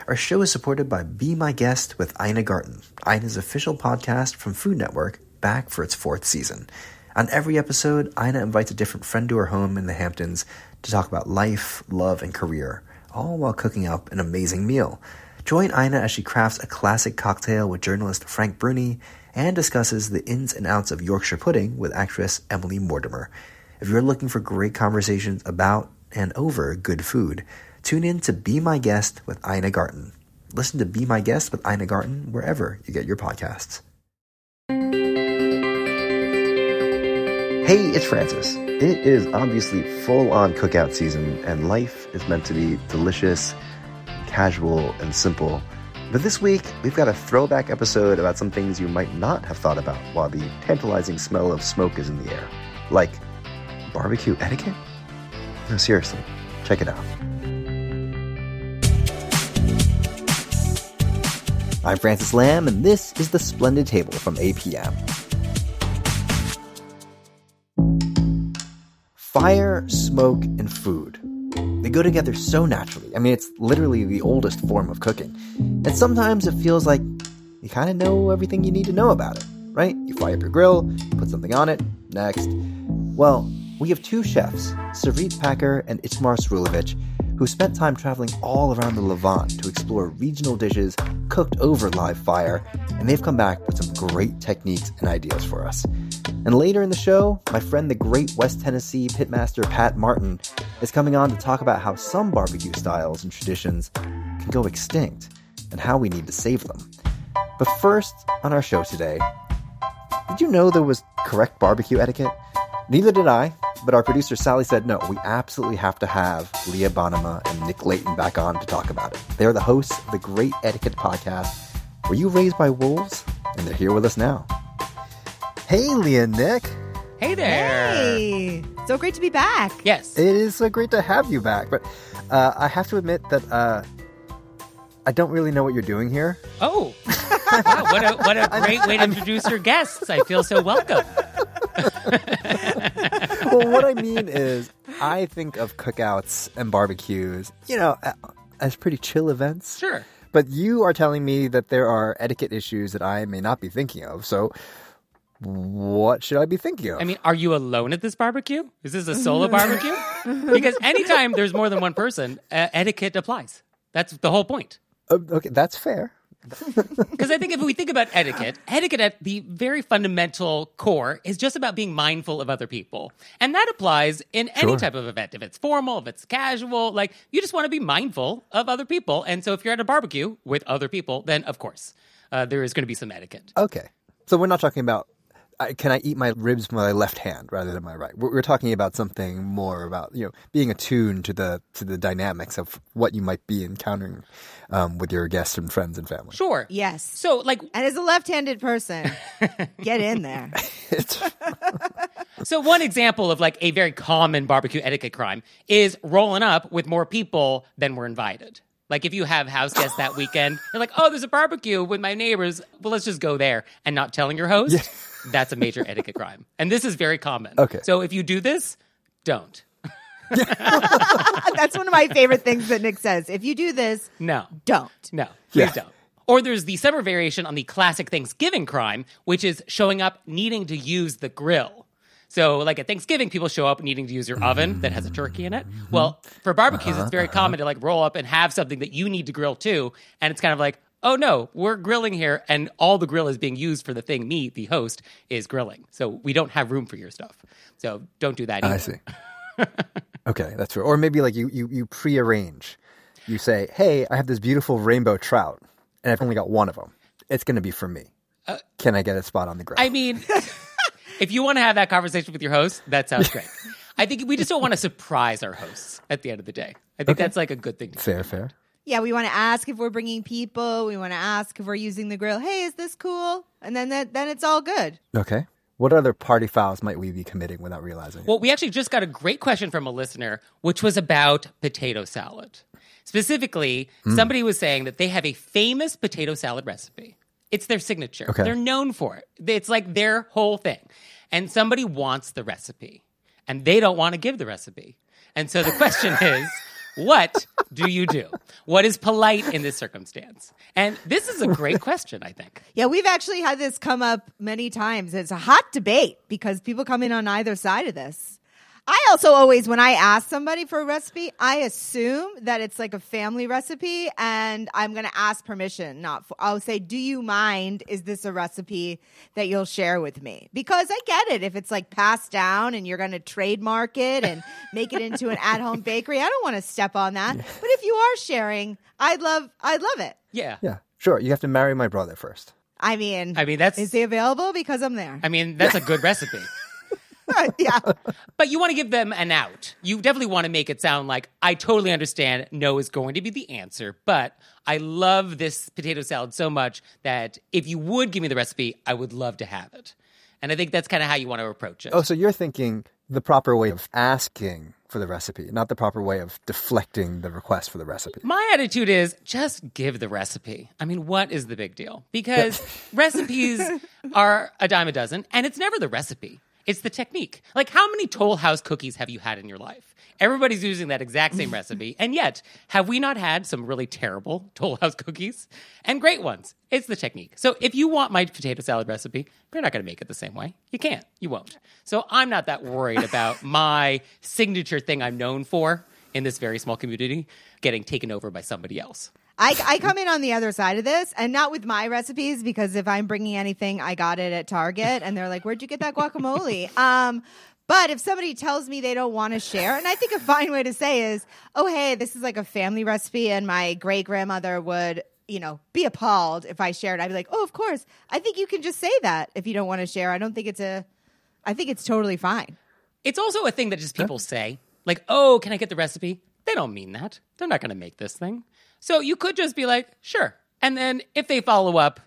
Our show is supported by Be My Guest with Ina Garten, Ina's official podcast from Food Network, back for its 4th season. On every episode, Ina invites a different friend to her home in the Hamptons to talk about life, love, and career, all while cooking up an amazing meal. Join Ina as she crafts a classic cocktail with journalist Frank Bruni and discusses the ins and outs of Yorkshire pudding with actress Emily Mortimer. If you're looking for great conversations about and over good food, tune in to Be My Guest with Ina Garten. Listen to Be My Guest with Ina Garten wherever you get your podcasts. Hey, it's Francis. It is obviously full-on cookout season, and life is meant to be delicious, casual, and simple. But this week, we've got a throwback episode about some things you might not have thought about while the tantalizing smell of smoke is in the air. Like barbecue etiquette? No, seriously, check it out. I'm Francis Lamb, and this is The Splendid Table from APM. Fire, smoke, and food. They go together so naturally. I mean, it's literally the oldest form of cooking. And sometimes it feels like you kind of know everything you need to know about it, right? You fire up your grill, put something on it, next. Well, we have 2 chefs, Sarit Packer and Itmar Srulovic, who spent time traveling all around the Levant to explore regional dishes cooked over live fire, and they've come back with some great techniques and ideas for us. And later in the show, my friend the great West Tennessee pitmaster Pat Martin is coming on to talk about how some barbecue styles and traditions can go extinct and how we need to save them. But first, on our show today, did you know there was correct barbecue etiquette? Neither did I, but our producer Sally said, no, we absolutely have to have Leah Bonnema and Nick Layton back on to talk about it. They're the hosts of the Great Etiquette podcast. Were you raised by wolves? And they're here with us now. Hey, Leah and Nick. Hey there. Hey. So great to be back. Yes. It is so great to have you back. But I have to admit that I don't really know what you're doing here. Oh. Wow, what a great way to introduce your guests. I feel so welcome. Well, what I mean is, I think of cookouts and barbecues, as pretty chill events. Sure. But you are telling me that there are etiquette issues that I may not be thinking of. So what should I be thinking of? I mean, are you alone at this barbecue? Is this a solo barbecue? Because anytime there's more than one person, etiquette applies. That's the whole point. Okay, that's fair. Because I think if we think about etiquette at the very fundamental core is just about being mindful of other people. And that applies in any type of event. If it's formal, if it's casual, like you just want to be mindful of other people. And so if you're at a barbecue with other people, then of course, there is going to be some etiquette. Okay. So we're not talking about, can I eat my ribs with my left hand rather than my right? We're talking about something more about, being attuned to the dynamics of what you might be encountering with your guests and friends and family. Sure. Yes. So, and as a left-handed person, get in there. So one example of a very common barbecue etiquette crime is rolling up with more people than were invited. Like if you have house guests that weekend, you're like, oh, there's a barbecue with my neighbors. Well, let's just go there and not telling your host. Yeah. That's a major etiquette crime. And this is very common. Okay. So if you do this, don't. That's one of my favorite things that Nick says. If you do this, don't. No, please don't. Or there's the summer variation on the classic Thanksgiving crime, which is showing up needing to use the grill. So at Thanksgiving, people show up needing to use your oven that has a turkey in it. Well, for barbecues, it's very common to roll up and have something that you need to grill too. And it's kind of like, oh no, we're grilling here and all the grill is being used for the thing me, the host, is grilling. So we don't have room for your stuff. So don't do that either. I see. Okay, that's true. Or maybe you prearrange. You say, hey, I have this beautiful rainbow trout and I've only got one of them. It's going to be for me. Can I get a spot on the grill? I mean, if you want to have that conversation with your host, that sounds great. I think we just don't want to surprise our hosts at the end of the day. I think that's a good thing to do. Fair. Yeah, we want to ask if we're bringing people. We want to ask if we're using the grill. Hey, is this cool? And then it's all good. Okay. What other party fouls might we be committing without realizing it? Well, we actually just got a great question from a listener, which was about potato salad. Specifically, somebody was saying that they have a famous potato salad recipe. It's their signature. Okay. They're known for it. It's like their whole thing. And somebody wants the recipe. And they don't want to give the recipe. And so the question is, What do you do? What is polite in this circumstance? And this is a great question, I think. Yeah, we've actually had this come up many times. It's a hot debate because people come in on either side of this. I also always, when I ask somebody for a recipe, I assume that it's like a family recipe and I'm going to ask permission. I'll say, do you mind? Is this a recipe that you'll share with me? Because I get it. If it's like passed down and you're going to trademark it and make it into an at-home bakery, I don't want to step on that. But if you are sharing, I'd love it. Yeah. Yeah, sure. You have to marry my brother first. I mean, that's is he available? Because I'm there. I mean, that's a good recipe. Yeah. But you want to give them an out. You definitely want to make it sound like, I totally understand no is going to be the answer, but I love this potato salad so much that if you would give me the recipe, I would love to have it. And I think that's kind of how you want to approach it. Oh, so you're thinking the proper way of asking for the recipe, not the proper way of deflecting the request for the recipe. My attitude is just give the recipe. I mean, what is the big deal? Because recipes are a dime a dozen, and it's never the recipe. It's the technique. Like, how many Toll House cookies have you had in your life? Everybody's using that exact same recipe. And yet, have we not had some really terrible Toll House cookies? And great ones. It's the technique. So if you want my potato salad recipe, you're not going to make it the same way. You can't. You won't. So I'm not that worried about my signature thing I'm known for in this very small community getting taken over by somebody else. I come in on the other side of this, and not with my recipes, because if I'm bringing anything, I got it at Target, and they're like, where'd you get that guacamole? But if somebody tells me they don't want to share, and I think a fine way to say is, oh, hey, this is like a family recipe, and my great-grandmother would, be appalled if I shared. I'd be like, oh, of course. I think you can just say that if you don't want to share. I think it's totally fine. It's also a thing that just people say, like, oh, can I get the recipe? They don't mean that. They're not going to make this thing. So you could just be like, sure. And then if they follow up,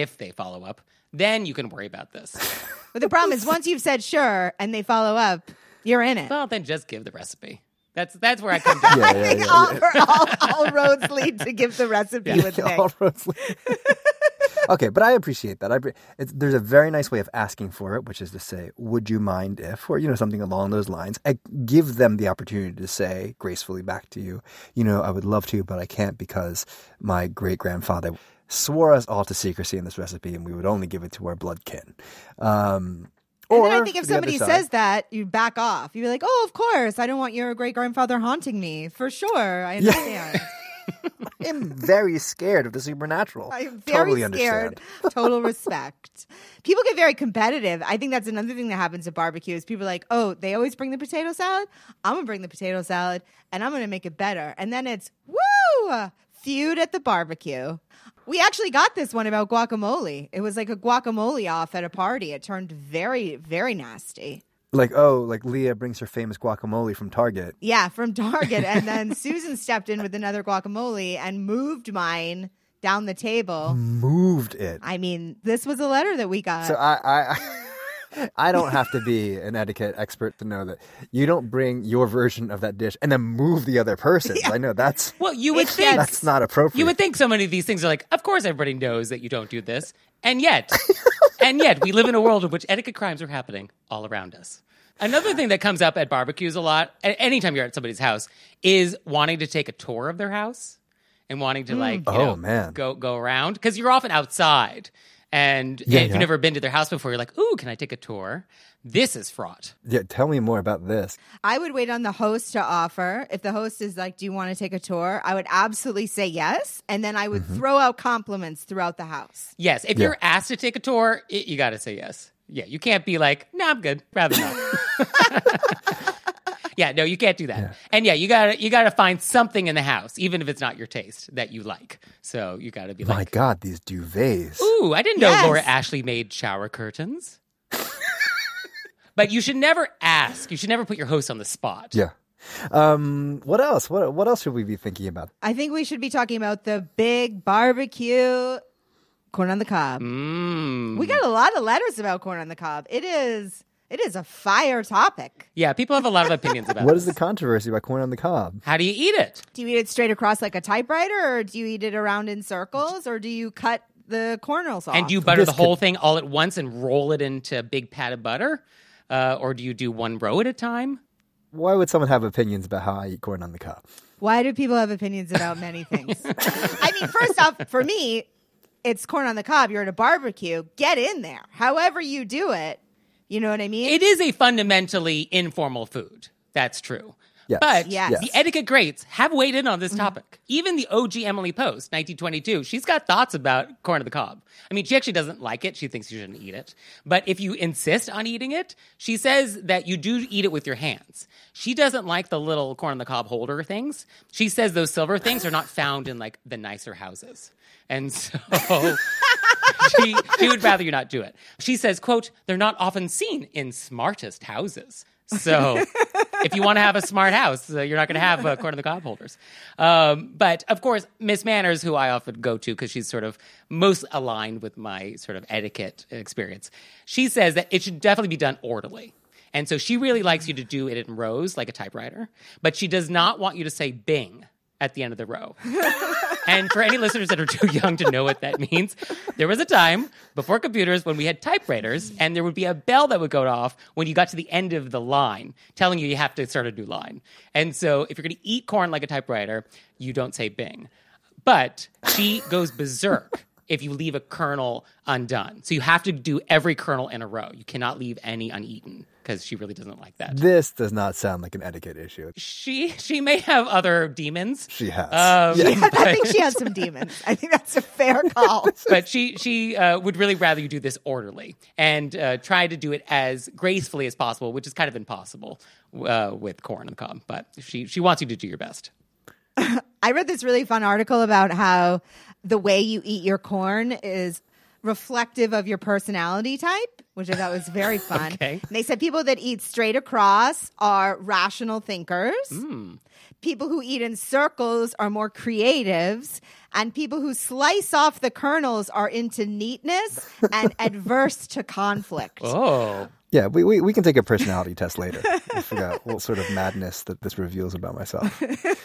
then you can worry about this. But the problem is once you've said sure and they follow up, you're in it. Well, then just give the recipe. That's where I come down. I think all roads lead to give the recipe with Nick. All roads lead. Okay, but I appreciate that. There's a very nice way of asking for it, which is to say, would you mind if, or, something along those lines. I give them the opportunity to say gracefully back to you, I would love to, but I can't because my great-grandfather swore us all to secrecy in this recipe and we would only give it to our blood kin. And then I think if somebody says that, you back off. You'd be like, oh, of course. I don't want your great-grandfather haunting me. For sure. I understand. I'm very scared of the supernatural. I'm very scared. Total respect. People get very competitive. I think that's another thing that happens at barbecues. People are like, oh, they always bring the potato salad? I'm going to bring the potato salad, and I'm going to make it better. And then it's, woo, feud at the barbecue. We actually got this one about guacamole. It was like a guacamole off at a party. It turned very, very nasty. Like Leah brings her famous guacamole from Target. Yeah, from Target. And then Susan stepped in with another guacamole and moved mine down the table. Moved it. I mean, this was a letter that we got. So I don't have to be an etiquette expert to know that you don't bring your version of that dish and then move the other person's. Yeah. I know that's... Well, you would think... That's not appropriate. You would think so many of these things are like, of course everybody knows that you don't do this. And yet, we live in a world in which etiquette crimes are happening all around us. Another thing that comes up at barbecues a lot, anytime you're at somebody's house, is wanting to take a tour of their house and wanting to go around. Because you're often outside. And if you've never been to their house before, you're like, ooh, can I take a tour? This is fraught. Yeah, tell me more about this. I would wait on the host to offer. If the host is like, do you want to take a tour? I would absolutely say yes. And then I would throw out compliments throughout the house. Yes. If you're asked to take a tour, you got to say yes. Yeah, you can't be like, no, I'm good. Rather not. Yeah, no, you can't do that. Yeah. And you gotta find something in the house, even if it's not your taste, that you like. So you gotta be like, my God, these duvets. Ooh, I didn't know Laura Ashley made shower curtains. But you should never ask. You should never put your host on the spot. Yeah. What else? What else should we be thinking about? I think we should be talking about the big barbecue corn on the cob. We got a lot of letters about corn on the cob. It is a fire topic. Yeah, people have a lot of opinions about it. What is the controversy about corn on the cob? How do you eat it? Do you eat it straight across like a typewriter, or do you eat it around in circles, or do you cut the kernels off? And do you butter the whole thing all at once and roll it into a big pat of butter? Or do you do one row at a time? Why would someone have opinions about how I eat corn on the cob? Why do people have opinions about many things? I mean, first off, for me, it's corn on the cob. You're at a barbecue. Get in there. However you do it. You know what I mean? It is a fundamentally informal food. That's true. Yes. But Yes. the etiquette greats have weighed in on this topic. Even the OG Emily Post, 1922, she's got thoughts about corn on the cob. I mean, she actually doesn't like it. She thinks you shouldn't eat it. But if you insist on eating it, she says that you do eat it with your hands. She doesn't like the little corn on the cob holder things. She says those silver things are not found in, like, the nicer houses. And so she would rather you not do it. She says, quote, they're not often seen in smartest houses. So if you want to have a smart house, you're not going to have corn on the cob holders. But, of course, Miss Manners, who I often go to because she's sort of most aligned with my sort of etiquette experience, she says that it should definitely be done orderly. And so she really likes you to do it in rows like a typewriter, but she does not want you to say bing at the end of the row. And for any listeners that are too young to know what that means, there was a time before computers when we had typewriters, and there would be a bell that would go off when you got to the end of the line, telling you have to start a new line. And so if you're going to eat corn like a typewriter, you don't say bing. But she goes berserk if you leave a kernel undone. So you have to do every kernel in a row. You cannot leave any uneaten because she really doesn't like that. This does not sound like an etiquette issue. She may have other demons. She has. I think she has some demons. I think that's a fair call. But she would really rather you do this orderly and try to do it as gracefully as possible, which is kind of impossible with corn on the cob. But she wants you to do your best. I read this really fun article about how the way you eat your corn is reflective of your personality type, which I thought was very fun. Okay. And they said people that eat straight across are rational thinkers. People who eat in circles are more creatives. And people who slice off the kernels are into neatness and adverse to conflict. Oh. Yeah, we can take a personality test later. I forgot what sort of madness that this reveals about myself.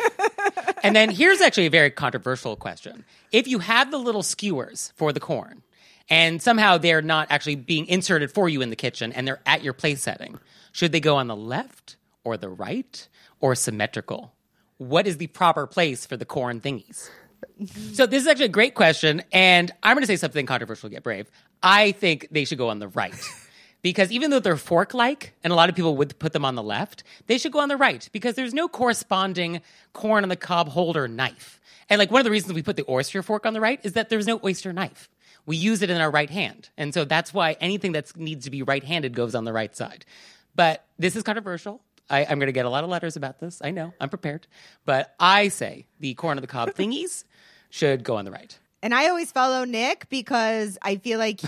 And then here's actually a very controversial question. If you have the little skewers for the corn, and somehow they're not actually being inserted for you in the kitchen, and they're at your place setting, should they go on the left or the right or symmetrical? What is the proper place for the corn thingies? So this is actually a great question, and I'm going to say something controversial, get brave. I think they should go on the right. Because even though they're fork-like, and a lot of people would put them on the left, they should go on the right because there's no corresponding corn on the cob holder knife. And like one of the reasons we put the oyster fork on the right is that there's no oyster knife. We use it in our right hand. And so that's why anything that needs to be right-handed goes on the right side. But this is controversial. I'm going to get a lot of letters about this. I know. I'm prepared. But I say the corn on the cob thingies should go on the right. And I always follow Nick because I feel like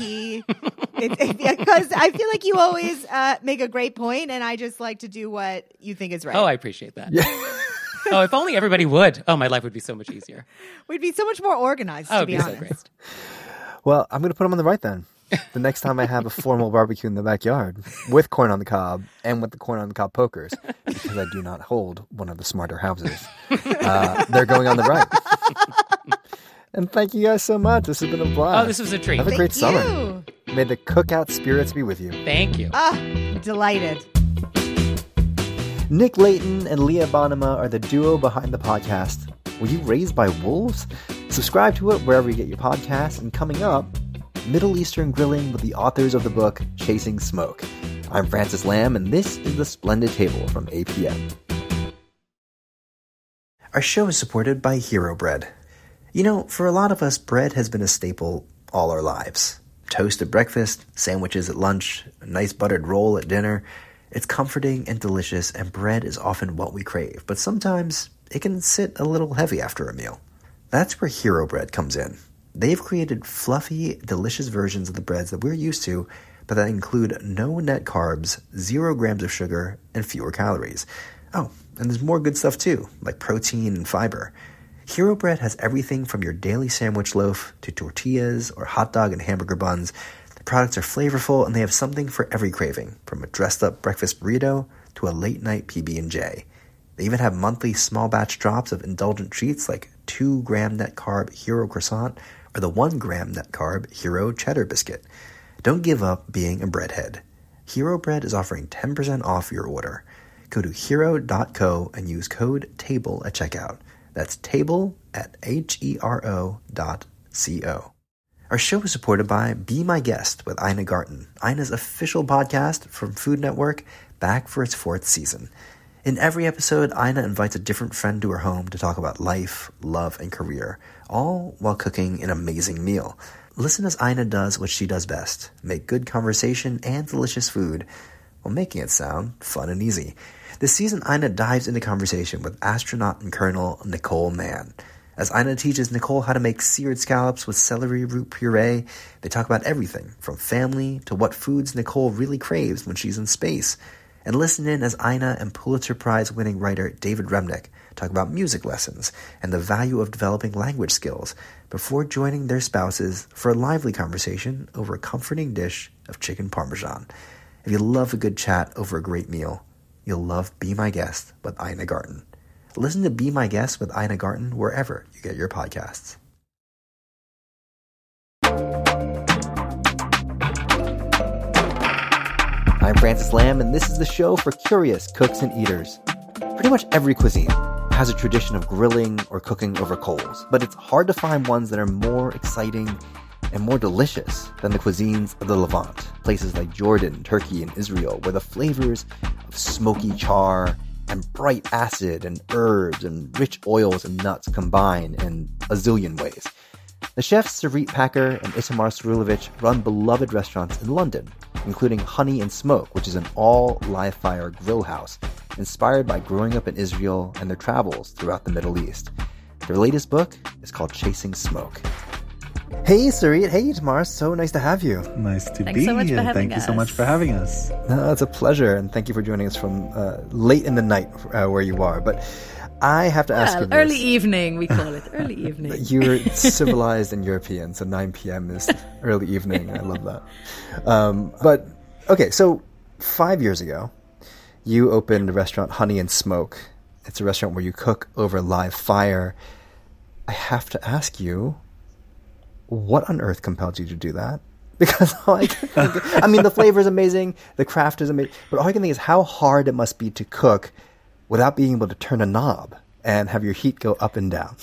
because I feel like you always make a great point, and I just like to do what you think is right. Oh, I appreciate that. Yeah. Oh, if only everybody would. Oh, my life would be so much easier. We'd be so much more organized, Oh, to be it'd be honest. so great. Well, I'm going to put them on the right then. The next time I have a formal barbecue in the backyard with corn on the cob and with the corn on the cob pokers, because I do not hold one of the smarter houses, they're going on the right. And thank you guys so much. This has been a blast. Oh, this was a treat. Have a great Thank summer. you. May the cookout spirits be with you. Thank you. Delighted. Nick Layton and Leah Bonema are the duo behind the podcast. Were you raised by wolves? Subscribe to it wherever you get your podcasts. And coming up, Middle Eastern grilling with the authors of the book Chasing Smoke. I'm Francis Lamb, and this is The Splendid Table from APM. Our show is supported by Hero Bread. You know, for a lot of us, bread has been a staple all our lives. Toast at breakfast, sandwiches at lunch, a nice buttered roll at dinner. It's comforting and delicious, and bread is often what we crave. But sometimes it can sit a little heavy after a meal. That's where Hero Bread comes in. They've created fluffy, delicious versions of the breads that we're used to, but that include no net carbs, 0 grams of sugar, and fewer calories. Oh, and there's more good stuff too, like protein and fiber. Hero Bread has everything from your daily sandwich loaf to tortillas or hot dog and hamburger buns. The products are flavorful, and they have something for every craving, from a dressed-up breakfast burrito to a late-night PB&J. They even have monthly small-batch drops of indulgent treats like 2-gram net-carb Hero Croissant or the 1-gram net-carb Hero Cheddar Biscuit. Don't give up being a breadhead. Hero Bread is offering 10% off your order. Go to hero.co and use code TABLE at checkout. That's table at HERO.co. Our show is supported by Be My Guest with Ina Garten, Ina's official podcast from Food Network, back for its 4th season. In every episode, Ina invites a different friend to her home to talk about life, love, and career, all while cooking an amazing meal. Listen as Ina does what she does best, make good conversation and delicious food, while making it sound fun and easy. This season, Ina dives into conversation with astronaut and Colonel Nicole Mann. As Ina teaches Nicole how to make seared scallops with celery root puree, they talk about everything from family to what foods Nicole really craves when she's in space. And listen in as Ina and Pulitzer Prize-winning writer David Remnick talk about music lessons and the value of developing language skills before joining their spouses for a lively conversation over a comforting dish of chicken parmesan. If you love a good chat over a great meal, you'll love Be My Guest with Ina Garten. Listen to Be My Guest with Ina Garten wherever you get your podcasts. I'm Francis Lamb, and this is the show for curious cooks and eaters. Pretty much every cuisine has a tradition of grilling or cooking over coals, but it's hard to find ones that are more exciting and more delicious than the cuisines of the Levant, places like Jordan, Turkey, and Israel, where the flavors of smoky char and bright acid and herbs and rich oils and nuts combine in a zillion ways. The chefs Sarit Packer and Itamar Cyrilovich run beloved restaurants in London, including Honey and Smoke, which is an all-live-fire grill house inspired by growing up in Israel and their travels throughout the Middle East. Their latest book is called Chasing Smoke. Hey, Sarit. Hey, Itamar. So nice to have you. Nice to be here. Thank you so much for having us. No, it's a pleasure, and thank you for joining us from late in the night where you are. But I have to ask you this. Early evening, we call it. Early evening. You're civilized and European, so 9 p.m. is early evening. I love that. But, okay, so 5 years ago, you opened a restaurant, Honey and Smoke. It's a restaurant where you cook over live fire. I have to ask you, what on earth compelled you to do that? Because I mean, the flavor is amazing, the craft is amazing, but all I can think is how hard it must be to cook without being able to turn a knob and have your heat go up and down.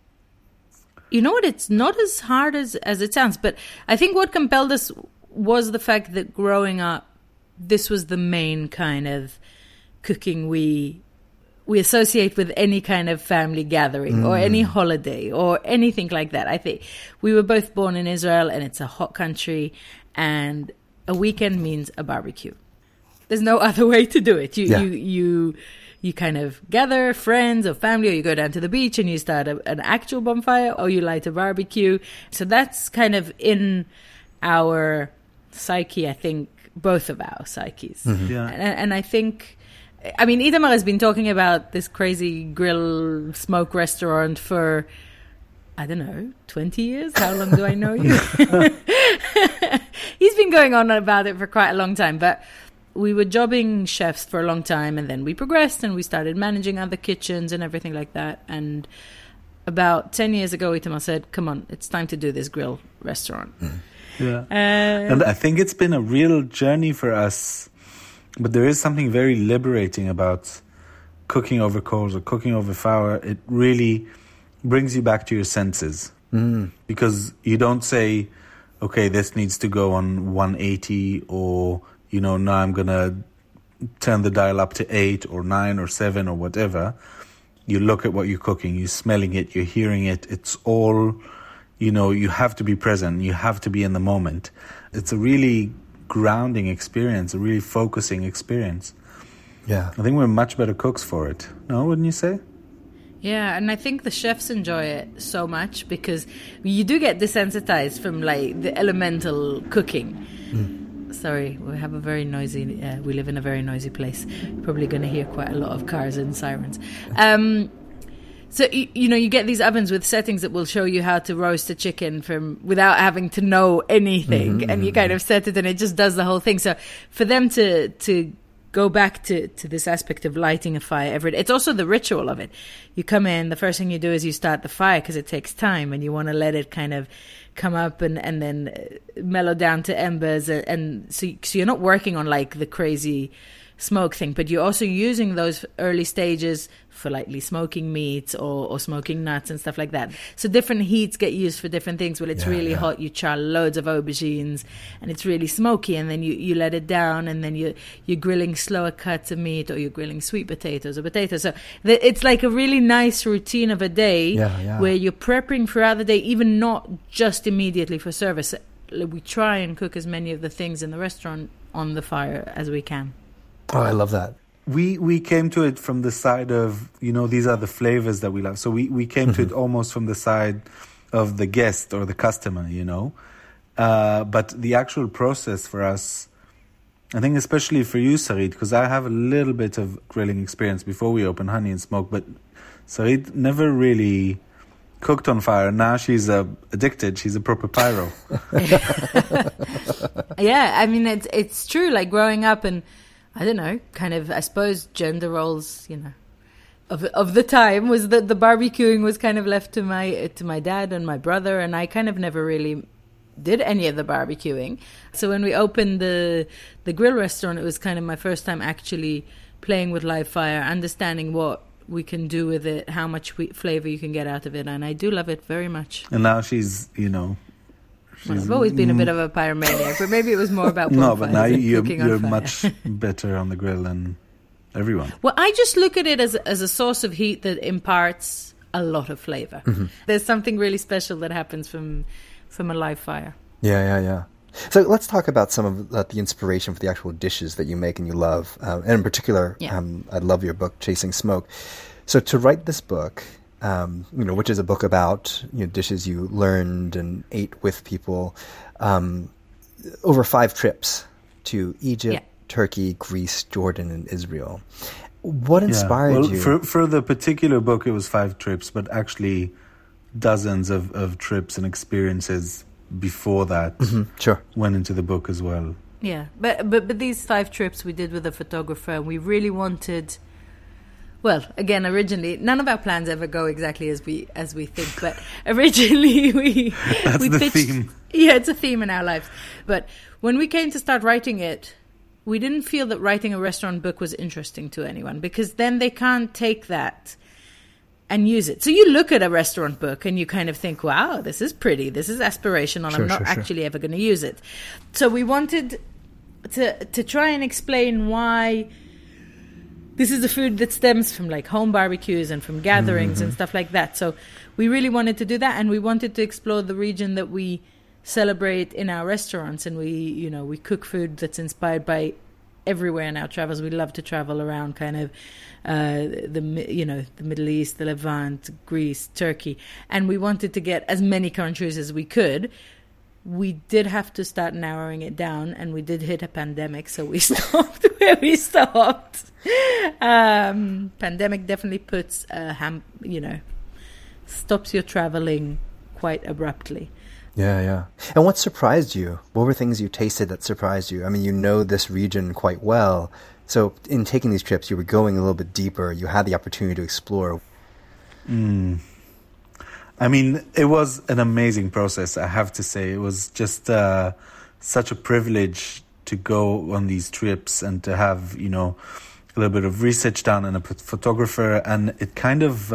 You know what? It's not as hard as it sounds, but I think what compelled us was the fact that growing up, this was the main kind of cooking we associate with any kind of family gathering or any holiday or anything like that. I think we were both born in Israel, and it's a hot country, and a weekend means a barbecue. There's no other way to do it. You kind of gather friends or family, or you go down to the beach and you start an actual bonfire, or you light a barbecue. So that's kind of in our psyche, I think, both of our psyches. Mm-hmm. Yeah. And I think, I mean, Itamar has been talking about this crazy grill smoke restaurant for, I don't know, 20 years? How long do I know you? He's been going on about it for quite a long time, but we were jobbing chefs for a long time, and then we progressed and we started managing other kitchens and everything like that. And about 10 years ago, Itamar said, come on, it's time to do this grill restaurant. Yeah. And I think it's been a real journey for us. But there is something very liberating about cooking over coals or cooking over fire. It really brings you back to your senses. Because you don't say, okay, this needs to go on 180, or, now I'm going to turn the dial up to 8 or 9 or 7 or whatever. You look at what you're cooking, you're smelling it, you're hearing it. It's all, you have to be present. You have to be in the moment. It's a really grounding experience, a really focusing experience. Yeah. I think we're much better cooks for it. No, wouldn't you say? Yeah, and I think the chefs enjoy it so much because you do get desensitized from like the elemental cooking. Sorry, we have a very noisy, we live in a very noisy place. Probably going to hear quite a lot of cars and sirens. So, you get these ovens with settings that will show you how to roast a chicken without having to know anything. And you kind of set it and it just does the whole thing. So for them to go back to this aspect of lighting a fire every day, it's also the ritual of it. You come in, the first thing you do is you start the fire because it takes time and you want to let it kind of come up and then mellow down to embers. And so you're not working on like the crazy smoke thing, but you're also using those early stages for lightly smoking meats or smoking nuts and stuff like that. So different heats get used for different things. When it's really hot, you char loads of aubergines, and it's really smoky, and then you let it down, and then you're grilling slower cuts of meat, or you're grilling sweet potatoes or potatoes. So it's like a really nice routine of a day where you're prepping throughout the day, even not just immediately for service. We try and cook as many of the things in the restaurant on the fire as we can. Oh, I love that. We came to it from the side of, these are the flavors that we love. So we came to it almost from the side of the guest or the customer, But the actual process for us, I think especially for you, Sarit, because I have a little bit of grilling experience before we opened Honey and Smoke, but Sarit never really cooked on fire. Now she's addicted. She's a proper pyro. Yeah, I mean, it's true. Like growing up and, I don't know, kind of, I suppose, gender roles, of the time was that the barbecuing was kind of left to my dad and my brother, and I kind of never really did any of the barbecuing. So when we opened the grill restaurant, it was kind of my first time actually playing with live fire, understanding what we can do with it, how much flavor you can get out of it, and I do love it very much. And now she's, I've always been a bit of a pyromaniac, but maybe it was more about no, but now you're on much better on the grill than everyone. Well, I just look at it as a source of heat that imparts a lot of flavor. Mm-hmm. There's something really special that happens from a live fire. Yeah. So let's talk about some of the inspiration for the actual dishes that you make and you love. And in particular, I love your book, Chasing Smoke. So to write this book, which is a book about dishes you learned and ate with people, over 5 trips to Egypt, Turkey, Greece, Jordan, and Israel. What inspired you? For the particular book, it was 5 trips, but actually dozens of trips and experiences before that went into the book as well. Yeah, but these 5 trips we did with a photographer. We really wanted. Well, again, originally, none of our plans ever go exactly as we think. But originally, we pitched. Theme. Yeah, it's a theme in our lives. But when we came to start writing it, we didn't feel that writing a restaurant book was interesting to anyone, because then they can't take that and use it. So you look at a restaurant book and you kind of think, wow, this is pretty, this is aspirational, I'm not actually ever going to use it. So we wanted to try and explain why this is a food that stems from like home barbecues and from gatherings and stuff like that. So we really wanted to do that, and we wanted to explore the region that we celebrate in our restaurants, and we cook food that's inspired by everywhere in our travels. We love to travel around kind of the Middle East, the Levant, Greece, Turkey, and we wanted to get as many countries as we could. We did have to start narrowing it down, and we did hit a pandemic, so we stopped where we stopped. Pandemic definitely puts stops your traveling quite abruptly. Yeah. And what surprised you? What were things you tasted that surprised you? I mean, you know this region quite well. So in taking these trips, you were going a little bit deeper. You had the opportunity to explore. I mean, it was an amazing process, I have to say. It was just such a privilege to go on these trips and to have, a little bit of research done and a photographer. And it kind of...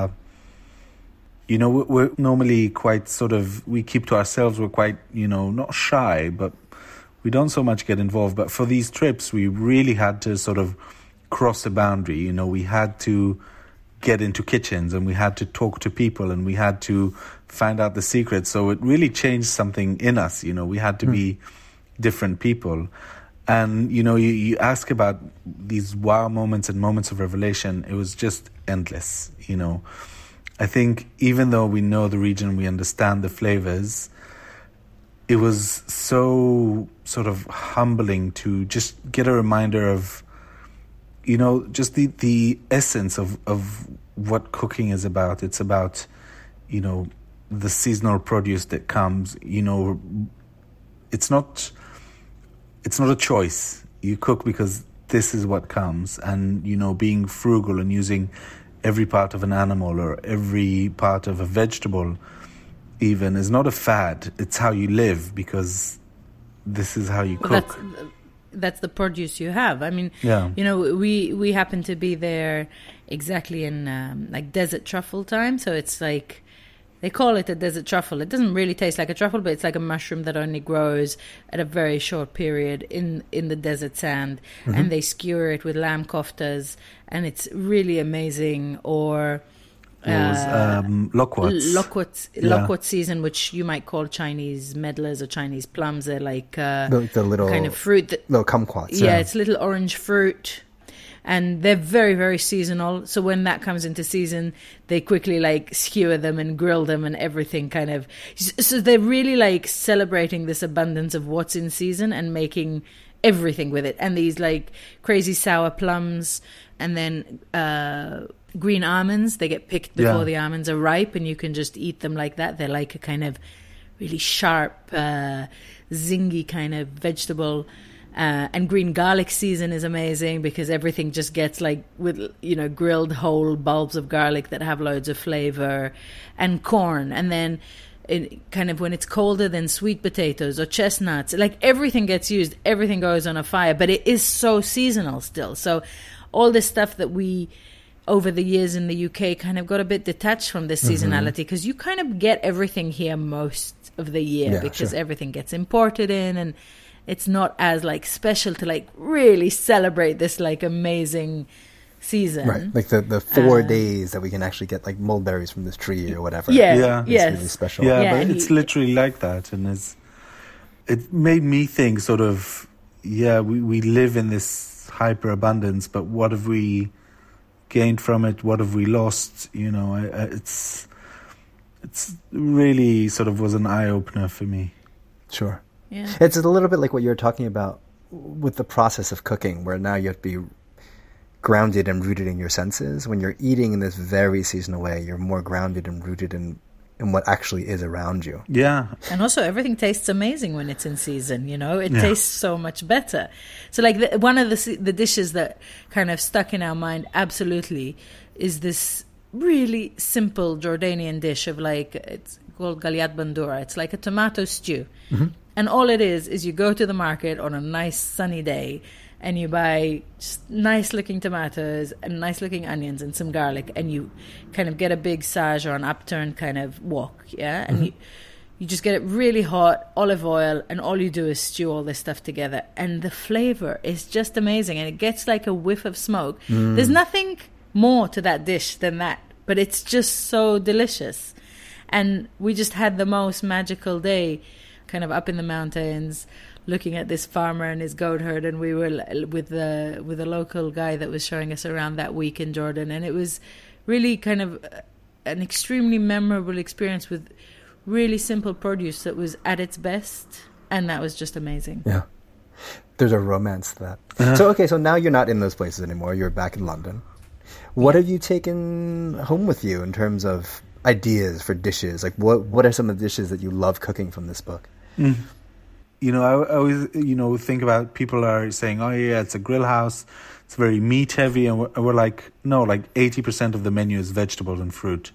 we're normally quite we keep to ourselves. We're quite, not shy, but we don't so much get involved. But for these trips, we really had to sort of cross a boundary. We had to get into kitchens, and we had to talk to people, and we had to find out the secrets. So it really changed something in us. We had to be different people. And, you ask about these wow moments and moments of revelation. It was just endless, I think even though we know the region, we understand the flavors, it was so sort of humbling to just get a reminder of, just the essence of what cooking is about. It's about, the seasonal produce that comes, it's not a choice. You cook because this is what comes, and, being frugal and using every part of an animal or every part of a vegetable even is not a fad. It's how you live, because this is how you cook. that's the produce you have. I mean, Yeah. you know, we happen to be there exactly in like desert truffle time, so it's like they call it a desert truffle. It doesn't really taste like a truffle, but it's like a mushroom that only grows at a very short period in the desert sand, and they skewer it with lamb koftas, and it's really amazing. Or loquats. loquat season, which you might call Chinese medlars or Chinese plums. They're like the little kind of fruit that, little kumquats. yeah, it's little orange fruit, and they're very, very seasonal. So when that comes into season, they quickly like skewer them and grill them and everything kind of. So they're really like celebrating this abundance of what's in season and making everything with it. And these like crazy sour plums, and then green almonds. They get picked before Yeah. the almonds are ripe, and you can just eat them like that. They're like a kind of really sharp, zingy kind of vegetable. And green garlic season is amazing because everything just gets like with, you know, grilled whole bulbs of garlic that have loads of flavor, and corn. And then kind of when it's colder, then sweet potatoes or chestnuts. Like everything gets used, everything goes on a fire, but it is so seasonal still. So all this stuff that we over the years in the UK kind of got a bit detached from this seasonality, because you kind of get everything here most of the year, Yeah, because sure. everything gets imported in, and it's not as like special to like really celebrate this like amazing season. Right, like the 4 days that we can actually get like mulberries from this tree or whatever. Yeah, Yeah. It's yes. really special. Yeah, Yeah, but and it's he- literally like that, and it made me think sort of, we live in this hyper abundance, but what have we gained from it? What have we lost? You know, it's really sort of was an eye opener for me. Sure. Yeah. It's a little bit like what you were talking about with the process of cooking, where now you have to be grounded and rooted in your senses. When you're eating in this very seasonal way, you're more grounded and rooted in what actually is around you. Yeah, And also, everything tastes amazing when it's in season. You know, it Yeah. tastes so much better. So, like one of the dishes that kind of stuck in our mind absolutely is this really simple Jordanian dish of like, it's called galyat bandura. It's like a tomato stew, and all it is you go to the market on a nice sunny day, and you buy just nice looking tomatoes and nice looking onions and some garlic, and you kind of get a big sage or an upturned kind of wok, yeah? And you just get it really hot, olive oil, and all you do is stew all this stuff together. And the flavor is just amazing, and it gets like a whiff of smoke. There's nothing more to that dish than that, but it's just so delicious. And we just had the most magical day kind of up in the mountains, looking at this farmer and his goat herd, and we were with the local guy that was showing us around that week in Jordan, and it was really kind of an extremely memorable experience with really simple produce that was at its best, and that was just amazing. Yeah. There's a romance to that. So now you're not in those places anymore. You're back in London. What have you taken home with you in terms of ideas for dishes? Like what are some of the dishes that you love cooking from this book? you know, I always think about people are saying, oh yeah, it's a grill house, it's very meat heavy, and we're like, no, like 80% of the menu is vegetable and fruit.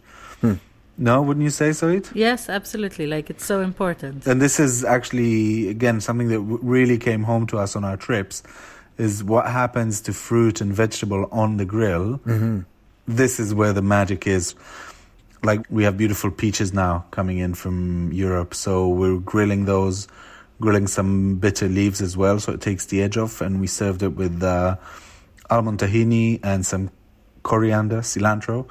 No, wouldn't you say so, It? Yes, absolutely. Like, it's so important. And this is actually, again, something that really came home to us on our trips, is what happens to fruit and vegetable on the grill. Mm-hmm. This is where the magic is. Like, we have beautiful peaches now coming in from Europe, so we're grilling those, grilling some bitter leaves as well, so it takes the edge off, and we served it with almond tahini and some coriander, cilantro,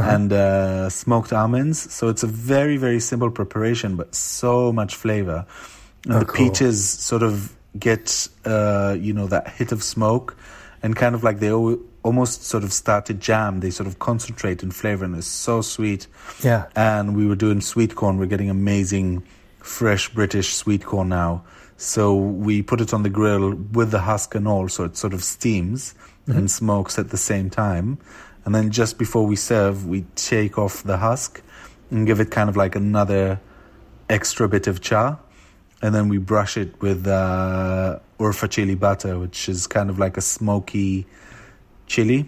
and smoked almonds. So it's a very, very simple preparation, but so much flavor. And the peaches sort of get, that hit of smoke, and kind of like they almost sort of start to jam. They sort of concentrate in flavor, and it's so sweet. Yeah. And we were doing sweet corn. We're getting amazing, fresh British sweet corn now. So we put it on the grill with the husk and all, so it sort of steams and smokes at the same time. And then just before we serve, we take off the husk and give it kind of like another extra bit of char. And then we brush it with urfa chili butter, which is kind of like a smoky chili.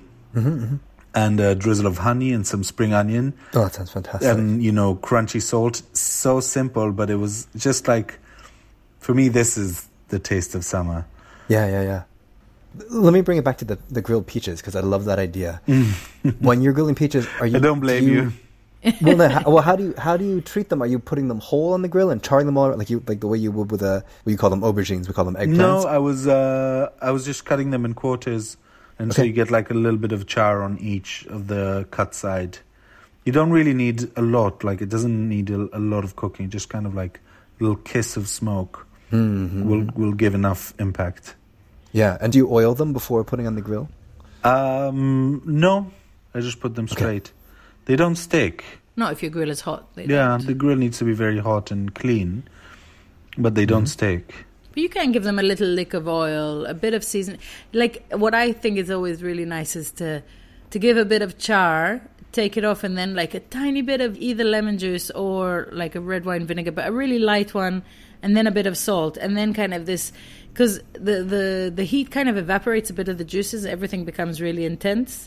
And a drizzle of honey and some spring onion. Oh, that sounds fantastic. And, crunchy salt. So simple, but it was just like, for me, this is the taste of summer. Yeah. Let me bring it back to the grilled peaches because I love that idea. When you're grilling peaches, are you? I don't blame you. How do you treat them? Are you putting them whole on the grill and charring them all like the way you would with what you call them aubergines? We call them eggplants. No, I was just cutting them in quarters, and so you get like a little bit of char on each of the cut side. You don't really need a lot. Like it doesn't need a lot of cooking. Just kind of like a little kiss of smoke will give enough impact. Yeah, and do you oil them before putting on the grill? No, I just put them straight. Okay. They don't stick. Not if your grill is hot. The grill needs to be very hot and clean, but they don't stick. But you can give them a little lick of oil, a bit of season. Like what I think is always really nice is to give a bit of char, take it off, and then like a tiny bit of either lemon juice or like a red wine vinegar, but a really light one, and then a bit of salt, and then kind of this, because the heat kind of evaporates a bit of the juices, everything becomes really intense.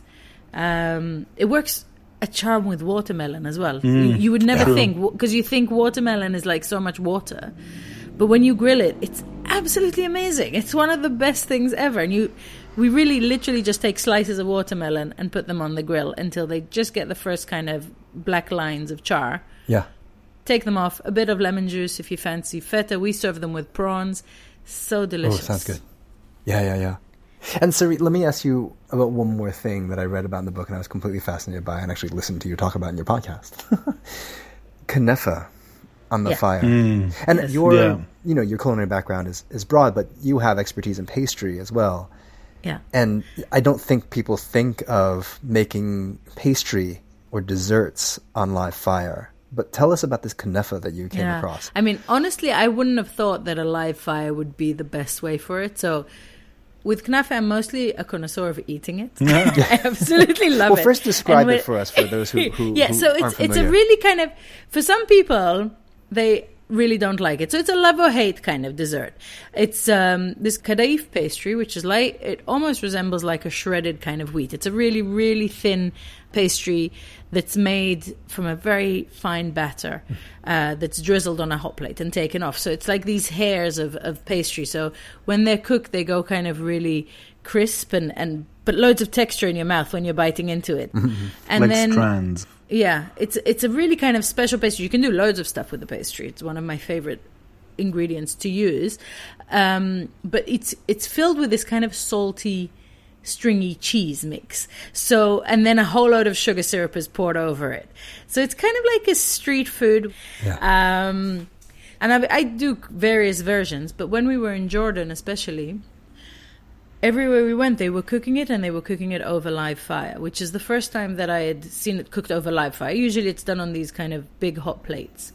It works a charm with watermelon as well. You would never think, because you think watermelon is like so much water, but when you grill it, it's absolutely amazing. It's one of the best things ever. And we really literally just take slices of watermelon and put them on the grill until they just get the first kind of black lines of char. Yeah. Take them off, a bit of lemon juice if you fancy feta. We serve them with prawns. So delicious. Oh, sounds good. Yeah. And Sarit, let me ask you about one more thing that I read about in the book and I was completely fascinated by and actually listened to you talk about in your podcast. Knefe on the fire. And your culinary background is broad, but you have expertise in pastry as well. Yeah. And I don't think people think of making pastry or desserts on live fire. But tell us about this knefe that you came across. I mean, honestly, I wouldn't have thought that a live fire would be the best way for it. So with knefe, I'm mostly a connoisseur of eating it. I absolutely love it. Well, first describe it for us, for those who so aren't it's a really kind of, for some people, they really don't like it. So it's a love or hate kind of dessert. It's this kadaif pastry, which is like, it almost resembles like a shredded kind of wheat. It's a really, really thin pastry that's made from a very fine batter that's drizzled on a hot plate and taken off. So it's like these hairs of pastry. So when they're cooked, they go kind of really crisp and but loads of texture in your mouth when you're biting into it. And like then strands. Yeah, it's a really kind of special pastry. You can do loads of stuff with the pastry. It's one of my favorite ingredients to use. But it's filled with this kind of salty, stringy cheese mix. So, and then a whole load of sugar syrup is poured over it. So it's kind of like a street food. Yeah. And I do various versions, but when we were in Jordan especially, everywhere we went, they were cooking it, and they were cooking it over live fire, which is the first time that I had seen it cooked over live fire. Usually it's done on these kind of big hot plates.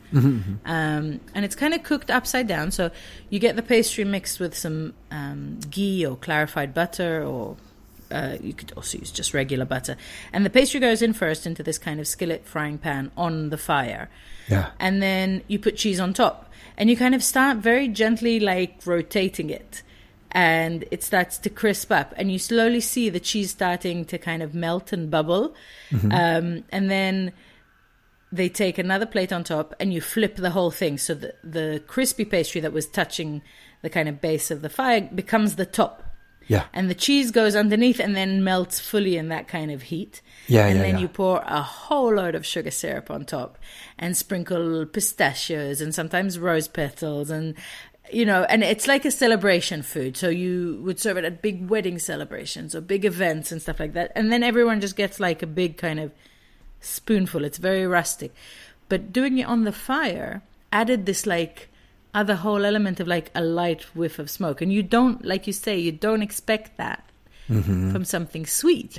And it's kind of cooked upside down. So you get the pastry mixed with some ghee or clarified butter, or you could also use just regular butter. And the pastry goes in first into this kind of skillet frying pan on the fire. Yeah. And then you put cheese on top. And you kind of start very gently like rotating it. And it starts to crisp up, and you slowly see the cheese starting to kind of melt and bubble. And then they take another plate on top, and you flip the whole thing. So the crispy pastry that was touching the kind of base of the fire becomes the top. Yeah. And the cheese goes underneath and then melts fully in that kind of heat. And then you pour a whole load of sugar syrup on top and sprinkle pistachios and sometimes rose petals and... and it's like a celebration food. So you would serve it at big wedding celebrations or big events and stuff like that. And then everyone just gets like a big kind of spoonful. It's very rustic. But doing it on the fire added this like other whole element of like a light whiff of smoke. And you don't, like you say, you don't expect that from something sweet.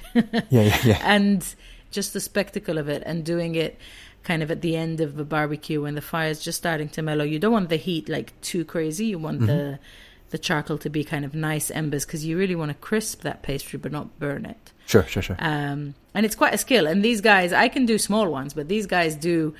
And just the spectacle of it and doing it kind of at the end of the barbecue when the fire's just starting to mellow. You don't want the heat like too crazy. You want the charcoal to be kind of nice embers, because you really want to crisp that pastry but not burn it. Sure. And it's quite a skill. And these guys, I can do small ones, but these guys do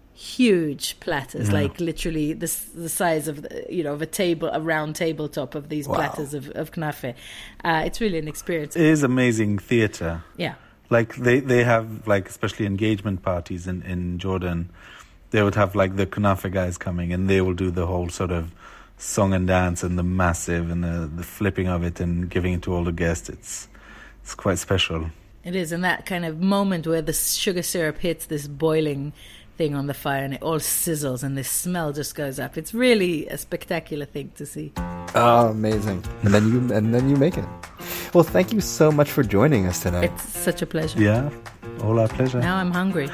huge platters, like literally the size of of a table, a round tabletop of these platters of knefe. It's really an experience. It is amazing theatre. Yeah. Like they have like especially engagement parties in Jordan, they would have like the knefe guys coming, and they will do the whole sort of song and dance and the massive and the flipping of it and giving it to all the guests. It's quite special. It is, and that kind of moment where the sugar syrup hits this boiling thing on the fire and it all sizzles and this smell just goes up. It's really a spectacular thing to see. Oh, amazing. And then you make it. Well, thank you so much for joining us tonight. It's such a pleasure. Yeah, all our pleasure. Now I'm hungry.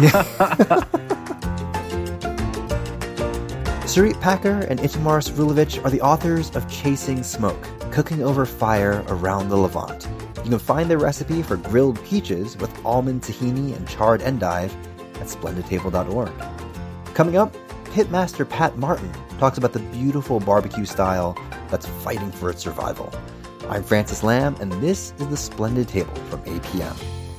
Sarit Packer and Itamar Srulovic are the authors of Chasing Smoke, Cooking Over Fire Around the Levant. You can find their recipe for grilled peaches with almond tahini and charred endive at splendidtable.org. Coming up, pitmaster Pat Martin talks about the beautiful barbecue style that's fighting for its survival. I'm Francis Lamb, and this is The Splendid Table from APM.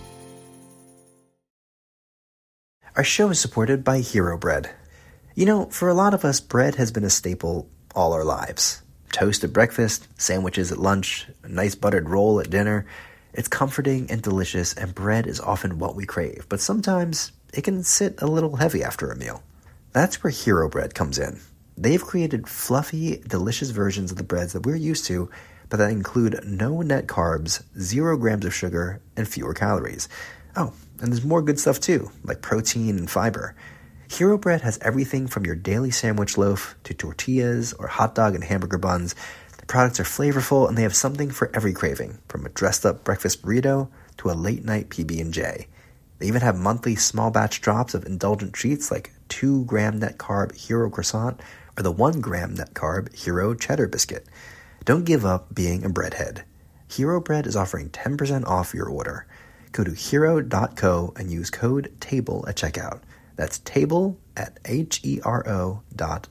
Our show is supported by Hero Bread. You know, for a lot of us, bread has been a staple all our lives. Toast at breakfast, sandwiches at lunch, a nice buttered roll at dinner. It's comforting and delicious, and bread is often what we crave. But sometimes it can sit a little heavy after a meal. That's where Hero Bread comes in. They've created fluffy, delicious versions of the breads that we're used to, but that include no net carbs, 0 grams of sugar, and fewer calories. Oh, and there's more good stuff too, like protein and fiber. Hero Bread has everything from your daily sandwich loaf to tortillas or hot dog and hamburger buns. The products are flavorful and they have something for every craving, from a dressed-up breakfast burrito to a late-night PB&J. They even have monthly small batch drops of indulgent treats like 2-gram net carb Hero Croissant or the 1-gram net carb Hero Cheddar Biscuit. Don't give up being a breadhead. Hero Bread is offering 10% off your order. Go to hero.co and use code TABLE at checkout. That's table at hero.co.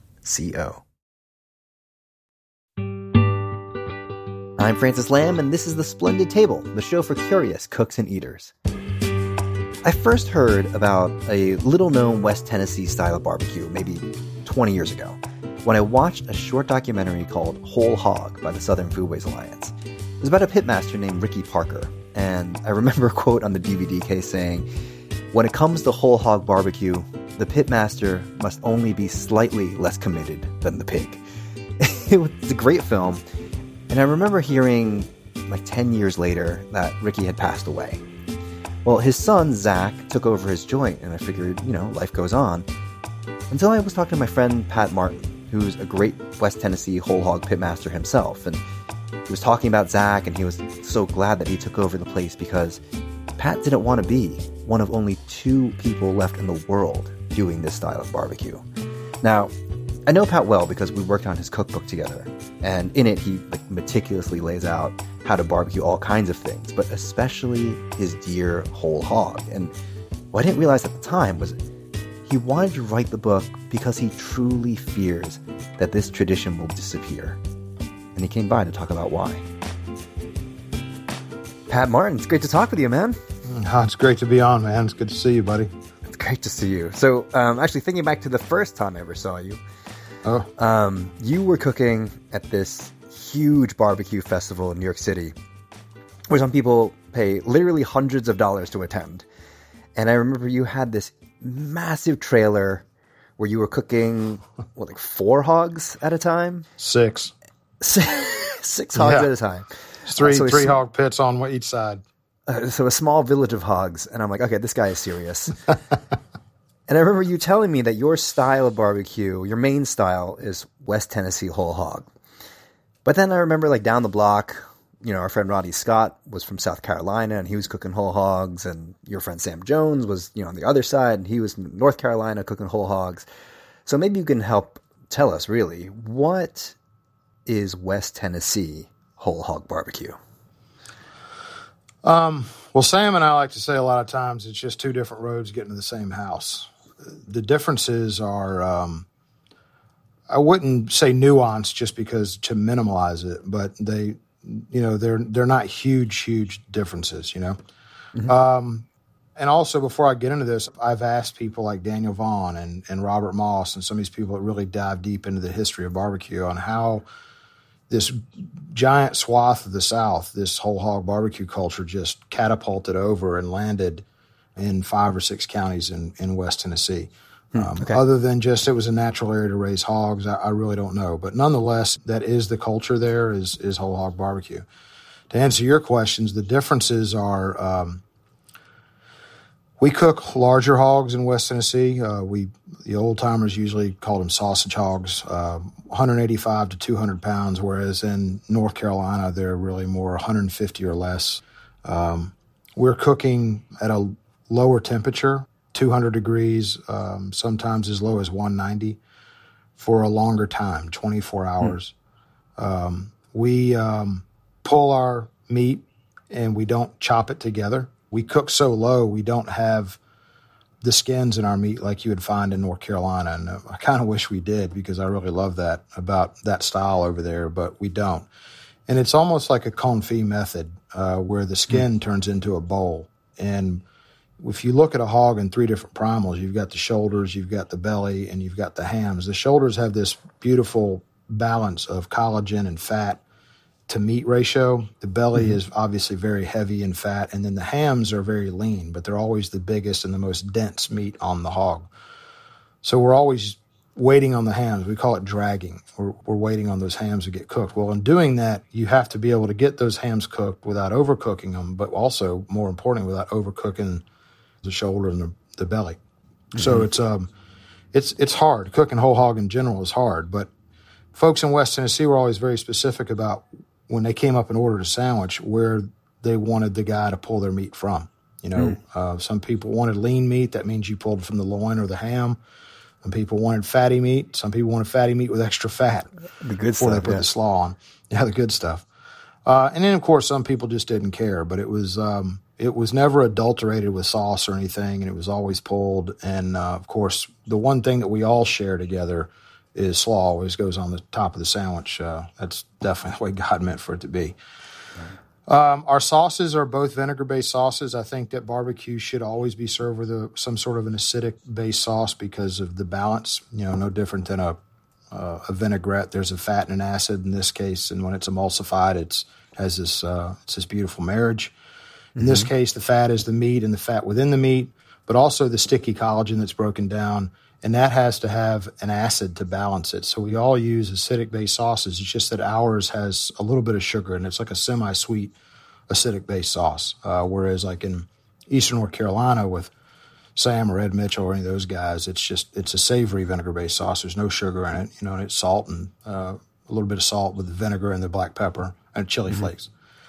I'm Francis Lamb, and this is The Splendid Table, the show for curious cooks and eaters. I first heard about a little-known West Tennessee style of barbecue maybe 20 years ago when I watched a short documentary called Whole Hog by the Southern Foodways Alliance. It was about a pitmaster named Ricky Parker, and I remember a quote on the DVD case saying, "When it comes to whole hog barbecue, the pitmaster must only be slightly less committed than the pig." It's a great film, and I remember hearing like 10 years later that Ricky had passed away. Well, his son, Zach, took over his joint, and I figured, life goes on. Until I was talking to my friend Pat Martin, who's a great West Tennessee whole hog pitmaster himself, and he was talking about Zach, and he was so glad that he took over the place because Pat didn't want to be one of only 2 people left in the world doing this style of barbecue. Now, I know Pat well because we worked on his cookbook together, and in it he meticulously lays out how to barbecue all kinds of things, but especially his deer whole hog. And what I didn't realize at the time was he wanted to write the book because he truly fears that this tradition will disappear. And he came by to talk about why. Pat Martin, it's great to talk with you, man. Oh, it's great to be on, man. It's good to see you, buddy. It's great to see you. So, actually, thinking back to the first time I ever saw you, you were cooking at this huge barbecue festival in New York City, where some people pay literally hundreds of dollars to attend. And I remember you had this massive trailer where you were cooking, 4 hogs at a time? 6. 6 hogs at a time. Three hog pits on each side. So a small village of hogs. And I'm like, okay, this guy is serious. And I remember you telling me that your style of barbecue, your main style, is West Tennessee whole hog. But then I remember down the block, our friend Roddy Scott was from South Carolina and he was cooking whole hogs. And your friend Sam Jones was, on the other side and he was in North Carolina cooking whole hogs. So maybe you can help tell us really, what is West Tennessee whole hog barbecue? Well, Sam and I like to say a lot of times it's just 2 different roads getting to the same house. The differences are, I wouldn't say nuanced just because to minimalize it, but they're not huge differences, Mm-hmm. And also, before I get into this, I've asked people like Daniel Vaughn and Robert Moss and some of these people that really dive deep into the history of barbecue on how this giant swath of the South, this whole hog barbecue culture just catapulted over and landed in 5 or 6 counties in West Tennessee. Okay. Other than just it was a natural area to raise hogs, I really don't know. But nonetheless, that is the culture there is whole hog barbecue. To answer your questions, the differences are we cook larger hogs in West Tennessee. The old timers usually called them sausage hogs, 185 to 200 pounds, whereas in North Carolina they're really more 150 or less. We're cooking at a lower temperature, 200 degrees, sometimes as low as 190 for a longer time, 24 hours. We pull our meat and we don't chop it together. We cook so low, we don't have the skins in our meat like you would find in North Carolina. And I kind of wish we did because I really love that about that style over there, but we don't. And it's almost like a confit method where the skin turns into a bowl. And if you look at a hog in 3 different primals, you've got the shoulders, you've got the belly, and you've got the hams. The shoulders have this beautiful balance of collagen and fat to meat ratio. The belly is obviously very heavy in fat, and then the hams are very lean, but they're always the biggest and the most dense meat on the hog. So we're always waiting on the hams. We call it dragging. We're waiting on those hams to get cooked. Well, in doing that, you have to be able to get those hams cooked without overcooking them, but also, more importantly, without overcooking the shoulder and the belly. So it's hard. Cooking whole hog in general is hard, but folks in West Tennessee were always very specific about when they came up and ordered a sandwich where they wanted the guy to pull their meat from. Some people wanted lean meat. That means you pulled from the loin or the ham. Some people wanted fatty meat. Some people wanted fatty meat with extra fat. The good before stuff, they put the slaw on. Yeah, the good stuff. And then, of course, some people just didn't care. But it was never adulterated with sauce or anything, and it was always pulled. And, of course, the one thing that we all share together is slaw always goes on the top of the sandwich. That's definitely the way God meant for it to be. Our sauces are both vinegar-based sauces. I think that barbecue should always be served with some sort of an acidic-based sauce because of the balance. No different than a vinaigrette. There's a fat and an acid in this case, and when it's emulsified, it has this beautiful marriage. In this case, the fat is the meat and the fat within the meat, but also the sticky collagen that's broken down, and that has to have an acid to balance it. So we all use acidic-based sauces. It's just that ours has a little bit of sugar, and it's like a semi-sweet acidic-based sauce, whereas like in Eastern North Carolina with Sam or Ed Mitchell or any of those guys, it's a savory vinegar-based sauce. There's no sugar in it, and it's salt and a little bit of salt with the vinegar and the black pepper and chili flakes.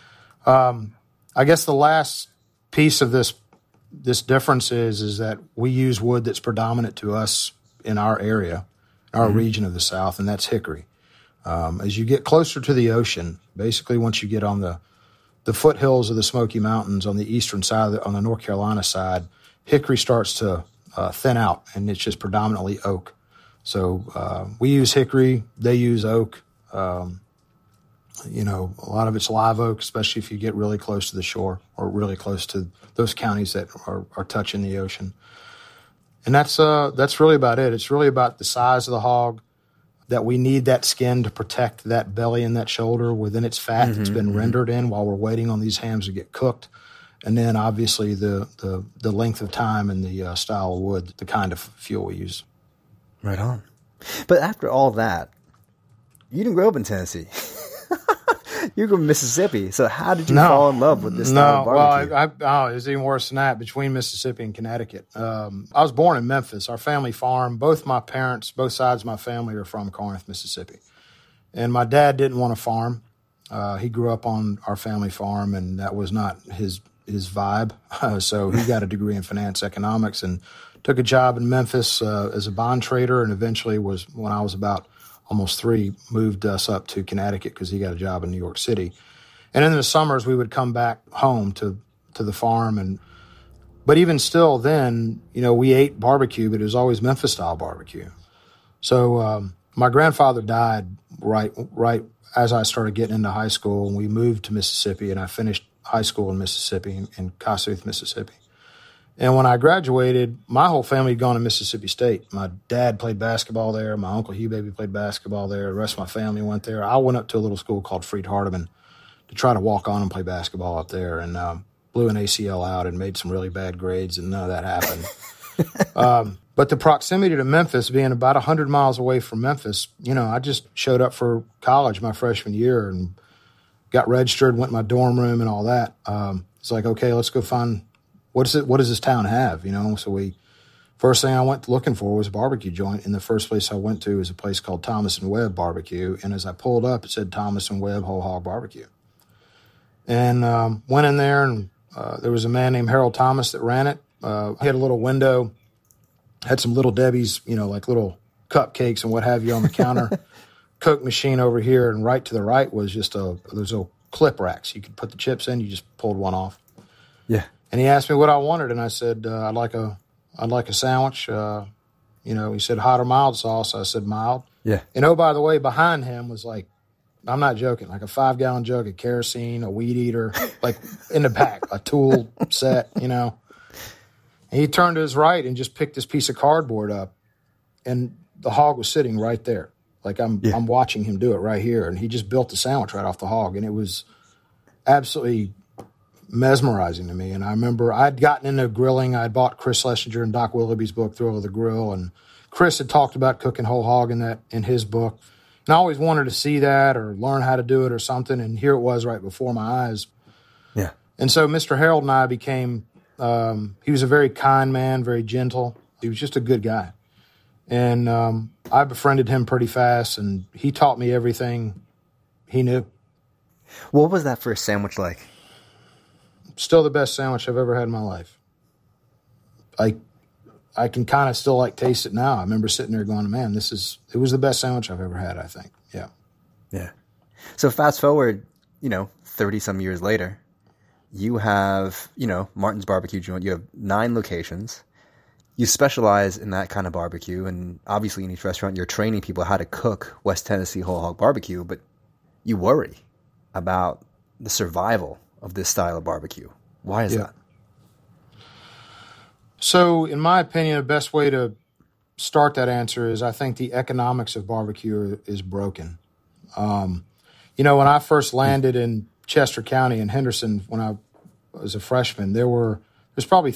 I guess the last piece of this difference is that we use wood that's predominant to us in our area, our region of the South, and that's hickory. As you get closer to the ocean, basically once you get on the foothills of the Smoky Mountains on the eastern side, on the North Carolina side, hickory starts to thin out, and it's just predominantly oak. So we use hickory, they use oak. A lot of it's live oak, especially if you get really close to the shore or really close to those counties that are touching the ocean. And that's really about it. It's really about the size of the hog, that we need that skin to protect that belly and that shoulder within its fat that's been rendered in while we're waiting on these hams to get cooked. And then obviously the length of time and the style of wood, the kind of fuel we use. Right on. But after all that, you didn't grow up in Tennessee. You grew up in Mississippi. So how did you fall in love with this style of barbecue? Well, it's even worse than that, between Mississippi and Connecticut. I was born in Memphis. Our family farm, both my parents, both sides of my family are from Corinth, Mississippi. And my dad didn't want to farm. He grew up on our family farm, and that was not his vibe. So he got a degree in finance economics and took a job in Memphis as a bond trader, and eventually when I was about almost 3, moved us up to Connecticut because he got a job in New York City. And in the summers, we would come back home to the farm. But even still then, we ate barbecue, but it was always Memphis-style barbecue. So my grandfather died right as I started getting into high school, and we moved to Mississippi, and I finished high school in Mississippi, in Kossuth, Mississippi. And when I graduated, my whole family had gone to Mississippi State. My dad played basketball there. My uncle Hugh Baby played basketball there. The rest of my family went there. I went up to a little school called Freed Hardeman to try to walk on and play basketball up there, and blew an ACL out and made some really bad grades, and none of that happened. But the proximity to Memphis, being about 100 miles away from Memphis, I just showed up for college my freshman year and got registered, went to my dorm room and all that. It's like, okay, let's go find what does this town have, So first thing I went looking for was a barbecue joint, and the first place I went to was a place called Thomas and Webb Barbecue, and as I pulled up, it said Thomas and Webb Whole Hog Barbecue. And went in there, and there was a man named Harold Thomas that ran it. He had a little window, had some Little Debbie's, like little cupcakes and what have you on the counter. Coke machine over here, and right to the right was just those little clip racks. You could put the chips in, you just pulled one off. Yeah. And he asked me what I wanted, and I said, I'd like a sandwich. He said hot or mild sauce. I said mild. Yeah. And oh, by the way, behind him was like, I'm not joking, like a 5-gallon jug of kerosene, a weed eater, like in the back, a tool set, And he turned to his right and just picked this piece of cardboard up, and the hog was sitting right there. Like I'm watching him do it right here, and he just built the sandwich right off the hog, and it was absolutely mesmerizing to me. And I remember I'd gotten into grilling. I'd bought Chris Schlesinger and Doc Willoughby's book, Thrill of the Grill, and Chris had talked about cooking whole hog in his book. And I always wanted to see that or learn how to do it or something, and here it was right before my eyes. Yeah. And so Mr. Harold and I became, he was a very kind man, very gentle. He was just a good guy. And I befriended him pretty fast, and he taught me everything he knew. What was that first sandwich like? Still the best sandwich I've ever had in my life. I can kind of still taste it now. I remember sitting there going, man, it was the best sandwich I've ever had, I think. Yeah. Yeah. So fast forward, 30 some years later, you have, Martin's Barbecue Joint. You have 9 locations. You specialize in that kind of barbecue. And obviously in each restaurant, you're training people how to cook West Tennessee whole hog barbecue, but you worry about the survival of this style of barbecue. Why is that? So, in my opinion, the best way to start that answer is I think the economics of barbecue is broken. When I first landed in Chester County in Henderson when I was a freshman, there's probably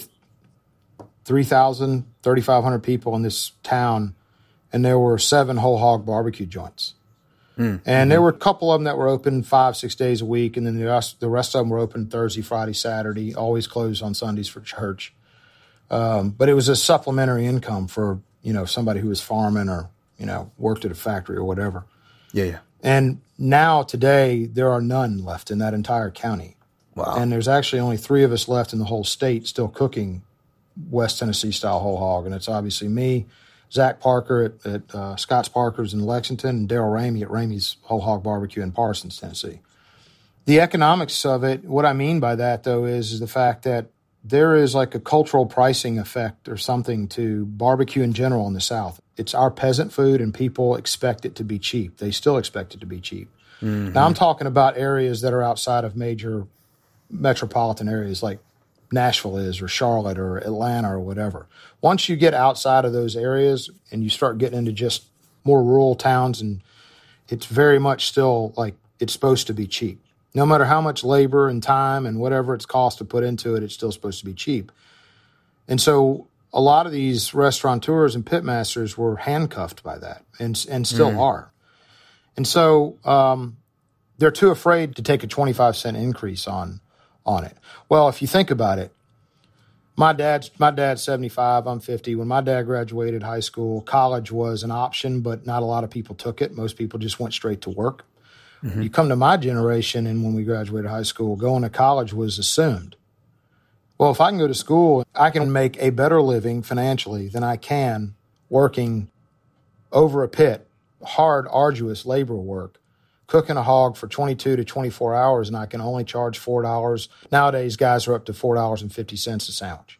3,000, 3,500 people in this town, and there were 7 whole hog barbecue joints. And there were a couple of them that were open 5-6 days a week, and then the rest of them were open Thursday, Friday, Saturday, always closed on Sundays for church. But it was a supplementary income for, somebody who was farming or, worked at a factory or whatever. Yeah. And now today there are none left in that entire county. Wow. And there's actually only 3 of us left in the whole state still cooking West Tennessee style whole hog. And it's obviously me, Zach Parker at Scott's Parker's in Lexington, and Daryl Ramey at Ramey's Whole Hog Barbecue in Parsons, Tennessee. The economics of it, what I mean by that, though, is the fact that there is like a cultural pricing effect or something to barbecue in general in the South. It's our peasant food, and people expect it to be cheap. They still expect it to be cheap. Mm-hmm. Now, I'm talking about areas that are outside of major metropolitan areas like Nashville is, or Charlotte, or Atlanta, or whatever. Once you get outside of those areas and you start getting into just more rural towns, and it's very much still like it's supposed to be cheap. No matter how much labor and time and whatever it's cost to put into it, it's still supposed to be cheap. And so a lot of these restaurateurs and pitmasters were handcuffed by that and still are. And so they're too afraid to take a 25-cent increase on it. Well, if you think about it, my dad's 75, I'm 50. When my dad graduated high school, college was an option, but not a lot of people took it. Most people just went straight to work. Mm-hmm. You come to my generation, and when we graduated high school, going to college was assumed. Well, if I can go to school, I can make a better living financially than I can working over a pit, hard, arduous labor work, cooking a hog for 22 to 24 hours, and I can only charge $4. Nowadays, guys are up to $4.50 a sandwich.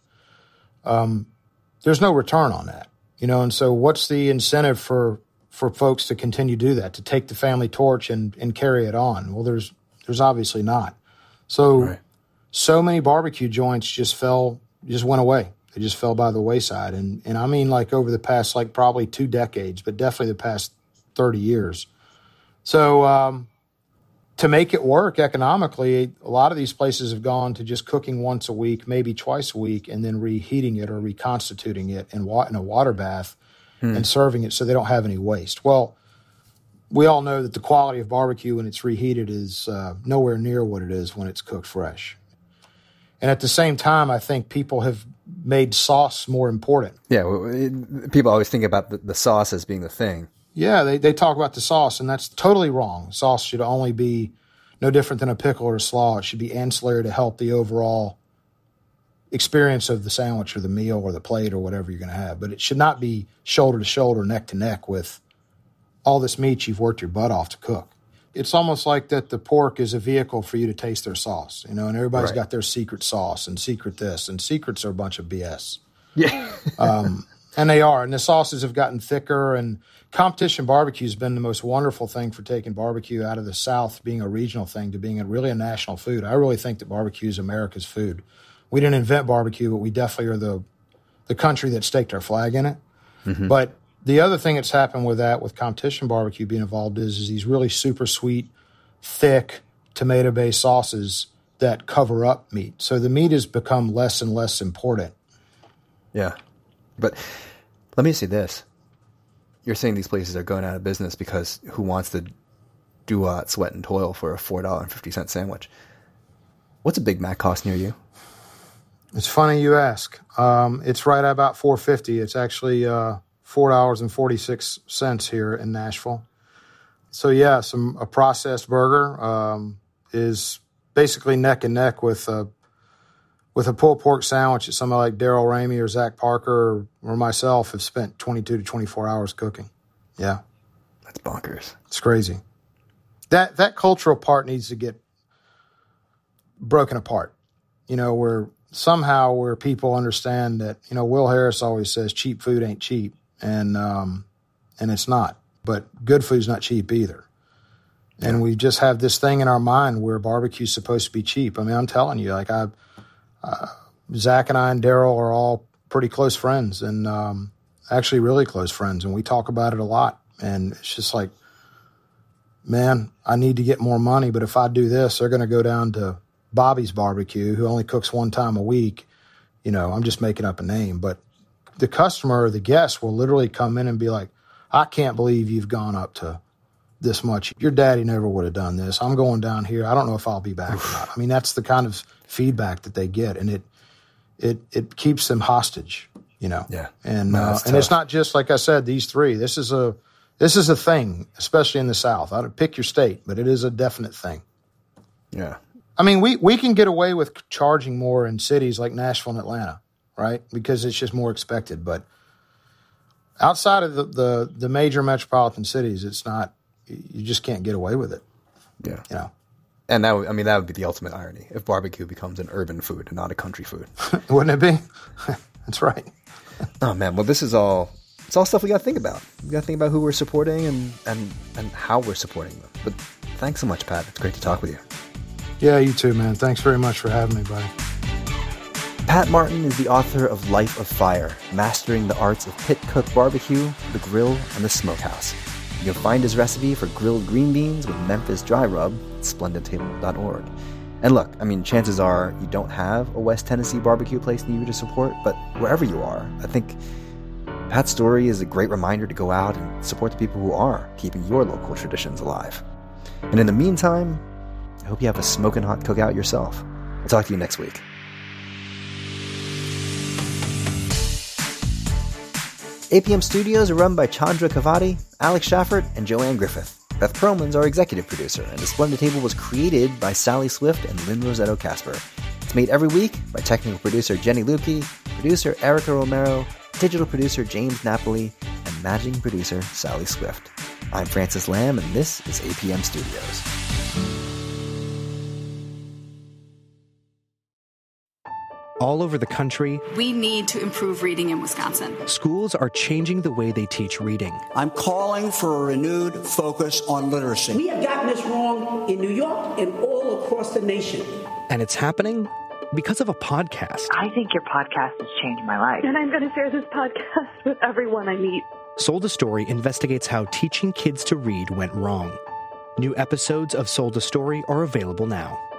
There's no return on that, and so what's the incentive for folks to continue to do that, to take the family torch and carry it on? Well, there's obviously not. So, right. So many barbecue joints just went away. They just fell by the wayside. And I mean, like over the past, like probably 2 decades, but definitely the past 30 years. So, to make it work economically, a lot of these places have gone to just cooking once a week, maybe twice a week, and then reheating it or reconstituting it in a water bath and serving it so they don't have any waste. Well, we all know that the quality of barbecue when it's reheated is nowhere near what it is when it's cooked fresh. And at the same time, I think people have made sauce more important. Yeah, people always think about the sauce as being the thing. Yeah, they talk about the sauce, and that's totally wrong. Sauce should only be no different than a pickle or a slaw. It should be ancillary to help the overall experience of the sandwich or the meal or the plate or whatever you're going to have. But it should not be shoulder to shoulder, neck to neck with all this meat you've worked your butt off to cook. It's almost like that the pork is a vehicle for you to taste their sauce, and everybody's got their secret sauce and secret this, and secrets are a bunch of BS. Yeah. And they are. And the sauces have gotten thicker, and competition barbecue has been the most wonderful thing for taking barbecue out of the South, being a regional thing, to being really a national food. I really think that barbecue is America's food. We didn't invent barbecue, but we definitely are the country that staked our flag in it. Mm-hmm. But the other thing that's happened with that, with competition barbecue being involved, is these really super sweet, thick, tomato-based sauces that cover up meat. So the meat has become less and less important. Yeah. But let me say this. You're saying these places are going out of business because who wants to do sweat and toil for a $4.50 sandwich? What's a Big Mac cost near you? It's funny you ask. It's right at about $4.50. It's actually $4.46 here in Nashville. So yeah, a processed burger is basically neck and neck with a pulled pork sandwich that somebody like Daryl Ramey or Zach Parker or myself have spent 22 to 24 hours cooking. Yeah. That's bonkers. It's crazy. That cultural part needs to get broken apart, where people understand that, Will Harris always says cheap food ain't cheap, and it's not. But good food's not cheap either. And we just have this thing in our mind where barbecue's supposed to be cheap. I mean, I'm telling you, like Zach and I and Daryl are all pretty close friends, and actually really close friends, and we talk about it a lot. And it's just like, man, I need to get more money, but if I do this, they're going to go down to Bobby's Barbecue, who only cooks one time a week. I'm just making up a name, but the customer or the guest will literally come in and be like, I can't believe you've gone up to this much. Your daddy never would have done this. I'm going down here. I don't know if I'll be back or not. I mean, that's the kind of feedback that they get, and it keeps them hostage, Yeah. And it's not just, like I said, these three. This is a thing, especially in the South. I don't pick your state, but it is a definite thing. Yeah. I mean, we can get away with charging more in cities like Nashville and Atlanta, right? Because it's just more expected. But outside of the major metropolitan cities, it's not. You just can't get away with it. Yeah. And that would be the ultimate irony if barbecue becomes an urban food and not a country food. Wouldn't it be? That's right. Oh man, well it's all stuff we got to think about. We got to think about who we're supporting and how we're supporting them. But thanks so much, Pat. It's great to talk with you. Yeah, you too, man. Thanks very much for having me, buddy. Pat Martin is the author of Life of Fire, Mastering the Arts of Pit-Cooked Barbecue, the Grill, and the Smokehouse. You can find his recipe for grilled green beans with Memphis dry rub at splendidtable.org. And look, chances are you don't have a West Tennessee barbecue place near you to support, but wherever you are, I think Pat's story is a great reminder to go out and support the people who are keeping your local traditions alive. And in the meantime, I hope you have a smoking hot cookout yourself. I'll talk to you next week. APM Studios are run by Chandra Kavadi, Alex Schaffert, and Joanne Griffith. Beth Perlman's our executive producer, and The Splendid Table was created by Sally Swift and Lynn Rosetto Casper. It's made every week by technical producer Jenny Lukey, producer Erica Romero, digital producer James Napoli, and managing producer Sally Swift. I'm Francis Lamb, and this is APM Studios. All over the country, we need to improve reading in Wisconsin. Schools are changing the way they teach reading. I'm calling for a renewed focus on literacy. We have gotten this wrong in New York and all across the nation. And it's happening because of a podcast. I think your podcast has changed my life. And I'm going to share this podcast with everyone I meet. Sold a Story investigates how teaching kids to read went wrong. New episodes of Sold a Story are available now.